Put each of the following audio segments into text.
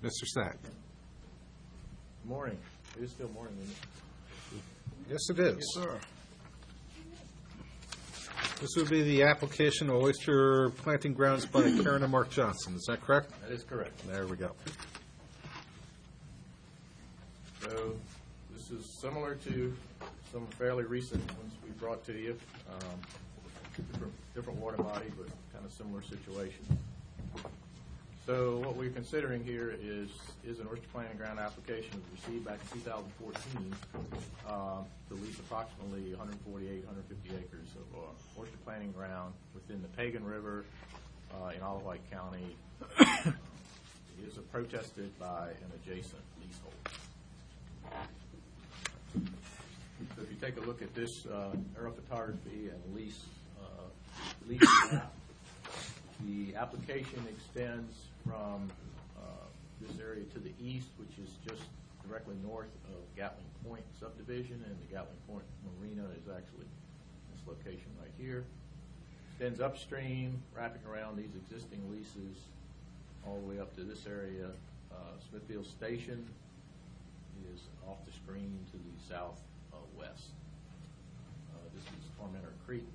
Mr. Snack. Morning. It is still morning, isn't it? Yes, it is. Yes, sir. This would be the application of oyster planting grounds by Karen and Mark Johnson. Is that correct? That is correct. There we go. So this is similar to some fairly recent ones we brought to you. Different water body, but kind of similar situation. So what we're considering here is an oyster planting ground application received back in 2014 to lease approximately 148, 150 acres of oyster planting ground within the Pagan River in Ottawa County. It is protested by an adjacent leasehold. So if you take a look at this aerial photography and lease map, the application extends from this area to the east, which is just directly north of Gatling Point subdivision, and the Gatling Point Marina is actually this location right here. Extends upstream, wrapping around these existing leases all the way up to this area. Smithfield Station is off the screen to the southwest. This is Tormentor Creek.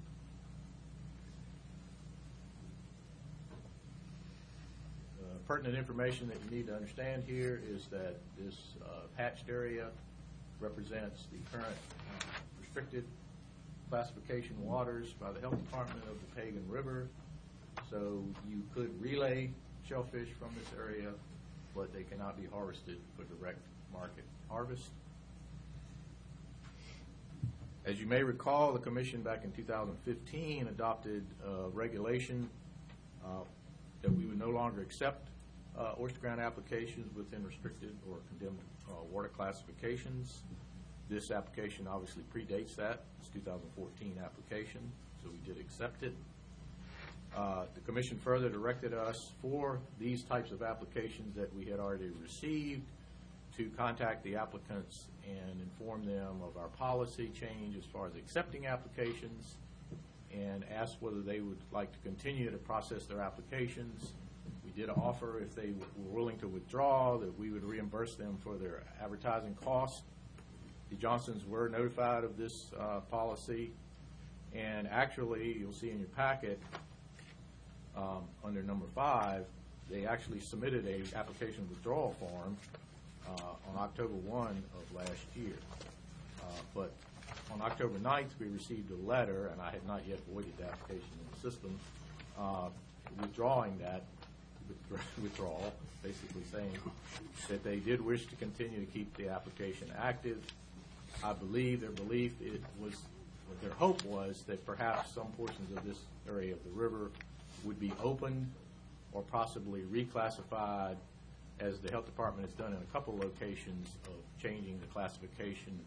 Pertinent information that you need to understand here is that this hatched area represents the current restricted classification waters by the Health Department of the Pagan River. So you could relay shellfish from this area, but they cannot be harvested for direct market harvest. As you may recall, the Commission back in 2015 adopted regulation that we would no longer accept oyster ground applications within restricted or condemned water classifications. This application obviously predates that. It's 2014 application, so we did accept it. The Commission further directed us for these types of applications that we had already received to contact the applicants and inform them of our policy change as far as accepting applications, and ask whether they would like to continue to process their applications. We did offer, if they were willing to withdraw, that we would reimburse them for their advertising costs. The Johnsons were notified of this policy, and actually, you'll see in your packet under number 5, they actually submitted a application withdrawal form on October 1 of last year. But on October 9th, we received a letter, and I had not yet voided the application in the system, withdrawing that withdrawal, basically saying that they did wish to continue to keep the application active. I believe their belief what their hope was that perhaps some portions of this area of the river would be opened or possibly reclassified, as the Health Department has done in a couple locations, of changing the classification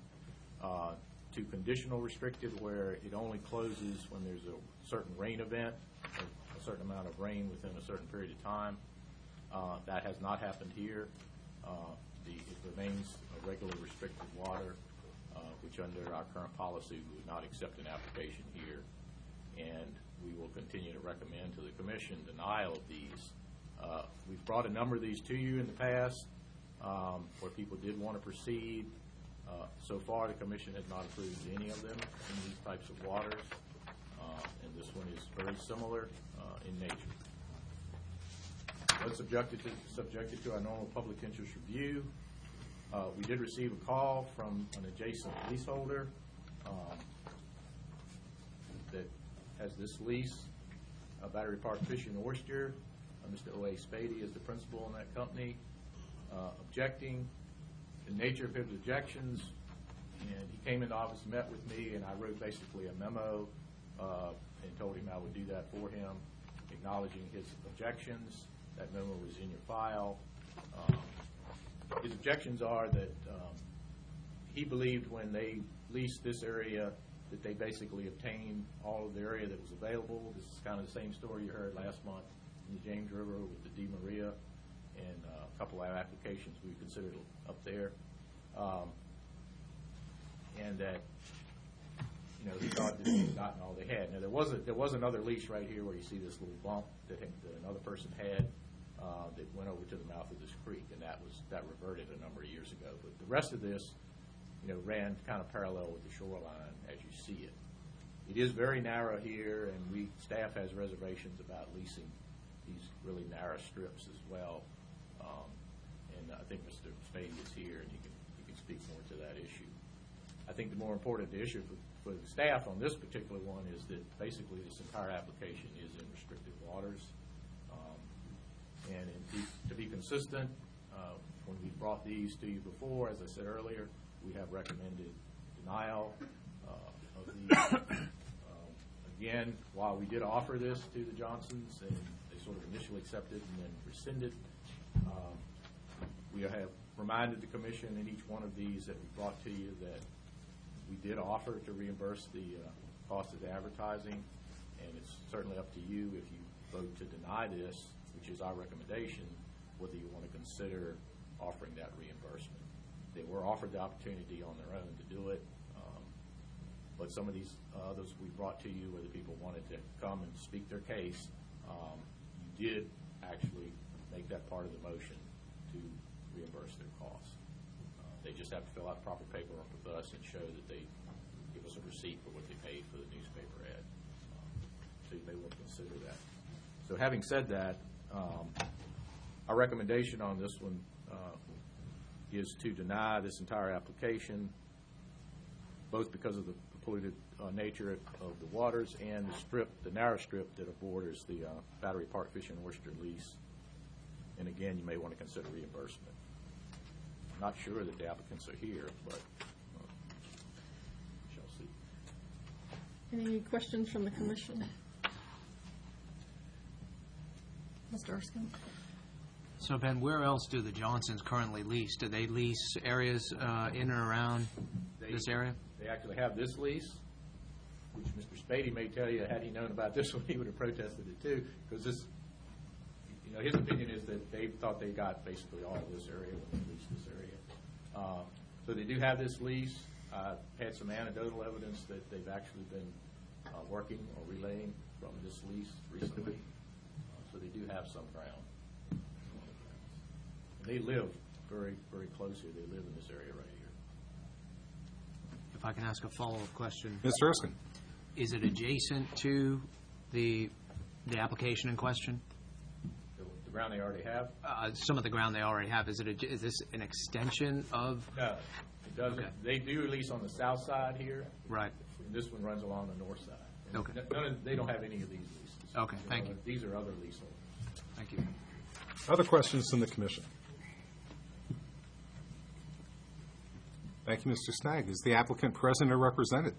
to conditional restricted, where it only closes when there's a certain rain event, a certain amount of rain within a certain period of time. That has not happened here. It remains a regular restricted water, which under our current policy we would not accept an application here, and we will continue to recommend to the Commission denial of these. We've brought a number of these to you in the past where people did want to proceed. So far, the Commission has not approved any of them in these types of waters, and this one is very similar in nature. It's subjected to our normal public interest review. We did receive a call from an adjacent leaseholder that has this lease, Battery Park Fish and Oyster. Mr. O.A. Spady is the principal in that company, objecting. The nature of his objections, and he came into office, met with me, and I wrote basically a memo and told him I would do that for him, acknowledging his objections. That memo was in your file. His objections are that he believed when they leased this area that they basically obtained all of the area that was available. This is kind of the same story you heard last month in the James River with the Di Maria and a couple of applications we considered up there. And that, he thought that they had gotten all they had. Now, there was another lease right here where you see this little bump that another person had that went over to the mouth of this creek, and that that reverted a number of years ago. But the rest of this, ran kind of parallel with the shoreline as you see it. It is very narrow here, and staff has reservations about leasing these really narrow strips as well. And I think Mr. Spady is here, and he can speak more to that issue. I think the more important issue for the staff on this particular one is that basically this entire application is in restricted waters. And to be consistent, when we brought these to you before, as I said earlier, we have recommended denial of these. Again, while we did offer this to the Johnsons, and they sort of initially accepted and then rescinded, we have reminded the Commission in each one of these that we brought to you that we did offer to reimburse the cost of the advertising, and it's certainly up to you if you vote to deny this, which is our recommendation, whether you want to consider offering that reimbursement. They were offered the opportunity on their own to do it, but some of these others we brought to you where the people wanted to come and speak their case, you did actually make that part of the motion to reimburse their costs. They just have to fill out proper paperwork with us and show that they give us a receipt for what they paid for the newspaper ad. So you may want to consider that. So having said that, our recommendation on this one is to deny this entire application, both because of the polluted nature of the waters and the narrow strip that borders the Battery Park Fish and Oyster lease. And again, you may want to consider reimbursement. I'm not sure that the applicants are here, but we shall see. Any questions from the Commission? Mr. Erskine? So, Ben, where else do the Johnsons currently lease? Do they lease areas in and around this area? They actually have this lease, which Mr. Spady may tell you, had he known about this one, he would have protested it too, because this, his opinion is that they thought they got basically all of this area when they leased this area. So they do have this lease. Had some anecdotal evidence that they've actually been working or relaying from this lease recently. So they do have some ground. They live very, very close here. They live in this area right here. If I can ask a follow-up question. Mr. Erskine. Is it adjacent to the application in question? The ground they already have? Some of the ground they already have. Is this an extension of? No, it doesn't. Okay. They do lease on the south side here. Right. And this one runs along the north side. And Okay. they don't have any of these leases. Okay, thank you. These are other leaseholders. Thank you. Other questions from the Commission? Thank you, Mr. Snag. Is the applicant present or represented?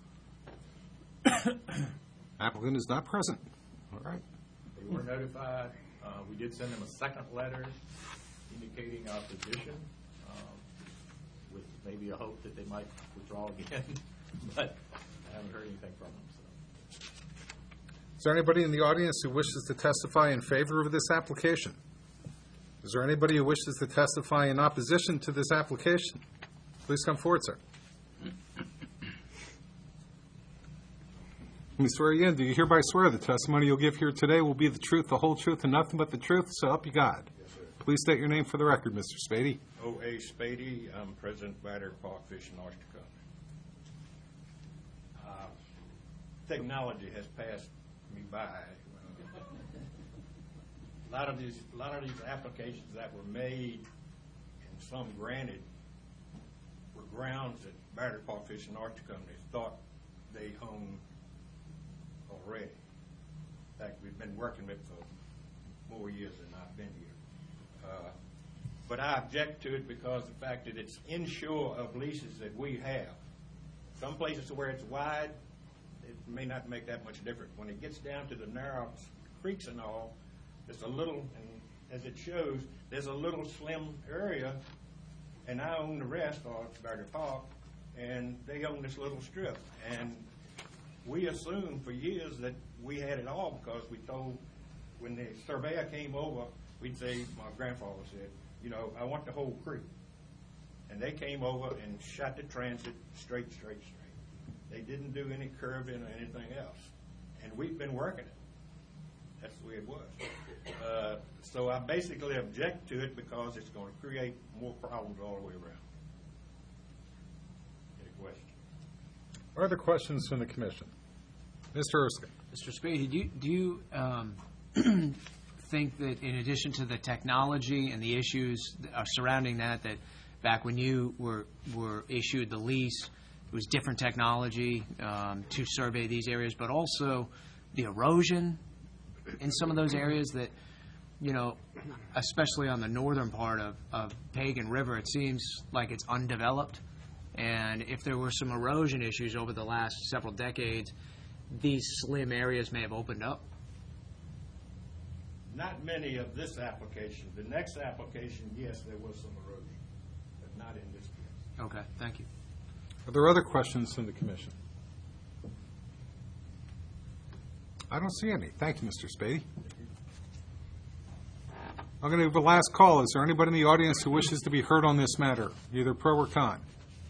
Applicant is not present. All right. They were notified. We did send them a second letter indicating our position, with maybe a hope that they might withdraw again, but I haven't heard anything from them. So. Is there anybody in the audience who wishes to testify in favor of this application? Is there anybody who wishes to testify in opposition to this application? Please come forward, sir. Let me swear you in. Do you hereby swear the testimony you'll give here today will be the truth, the whole truth, and nothing but the truth? So help you God. Yes, sir. Please state your name for the record, Mr. Spady. O.A. Spady. I'm President of Battery Park Fish and Oyster Company. Technology has passed me by. A lot of these applications that were made and some granted were grounds that Battery Park Fish and Oyster Company thought they owned already. In fact, we've been working with for more years than I've been here. But I object to it because of the fact that it's inshore of leases that we have. Some places where it's wide, it may not make that much difference. When it gets down to the narrow creeks and all, there's a little, and as it shows, there's a little slim area, and I own the rest, or Battery Park, and they own this little strip. And we assumed for years that we had it all because we told, when the surveyor came over, we'd say, my grandfather said, I want the whole creek. And they came over and shot the transit straight. They didn't do any curving or anything else. And we've been working it. That's the way it was. So I basically object to it because it's going to create more problems all the way around. Any questions? Are there questions from the commission? Mr. Erskine? Mr. Spady, do you think that in addition to the technology and the issues surrounding that back when you were issued the lease, it was different technology to survey these areas, but also the erosion in some of those areas that, especially on the northern part of Pagan River, it seems like it's undeveloped. And if there were some erosion issues over the last several decades, these slim areas may have opened up. Not many of this application. The next application, yes, there was some erosion, but not in this case. Okay, thank you. Are there other questions from the commission? I don't see any. Thank you, Mr. Spady. I'm going to give a last call. Is there anybody in the audience who wishes to be heard on this matter, either pro or con?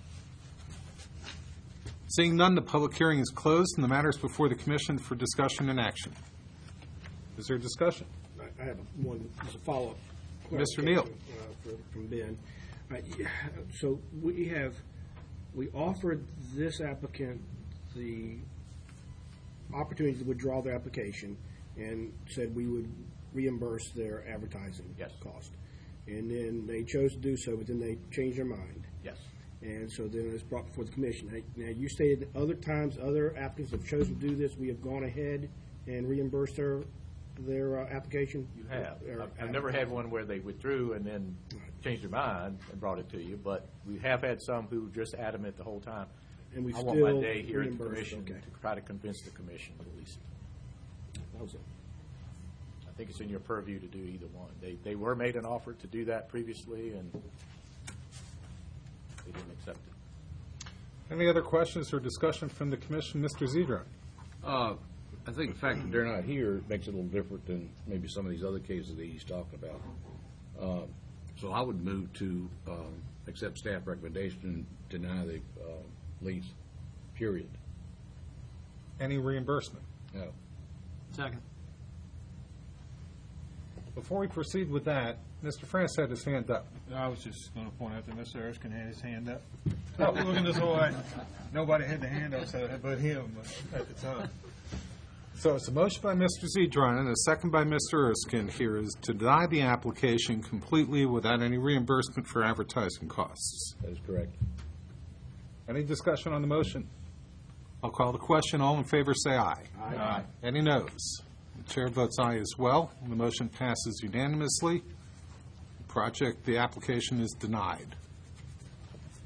Seeing none, the public hearing is closed and the matter is before the commission for discussion and action. Is there discussion? I have one, just a follow-up. Mr. Neal. From Ben. So we offered this applicant the opportunity to withdraw their application and said we would reimburse their advertising Yes. cost. And then they chose to do so, but then they changed their mind. Yes. And so then it's brought before the commission. Now, you stated that other times, other applicants have chosen to do this. We have gone ahead and reimbursed their application? You have. I've never had one where they withdrew and then changed their mind and brought it to you, but we have had some who were just adamant the whole time. And we I want my still day here at the reimbursed, commission okay. to try to convince the commission to lease it. That was it. I think it's in your purview to do either one. They were made an offer to do that previously, and they didn't accept it. Any other questions or discussion from the commission? Mr. Zedron? I think the fact that they're not here makes it a little different than maybe some of these other cases that he's talking about. So I would move to accept staff recommendation and deny the lease, period. Any reimbursement? No. Second. Before we proceed with that, Mr. France had his hand up. I was just going to point out that Mr. Erskine had his hand up. Looking this way, nobody had the hand up but him at the time. So it's a motion by Mr. Zedron and a second by Mr. Erskine here is to deny the application completely without any reimbursement for advertising costs. That is correct. Any discussion on the motion? I'll call the question. All in favor say aye. Aye. Any noes? The chair votes aye as well. The motion passes unanimously. The application is denied.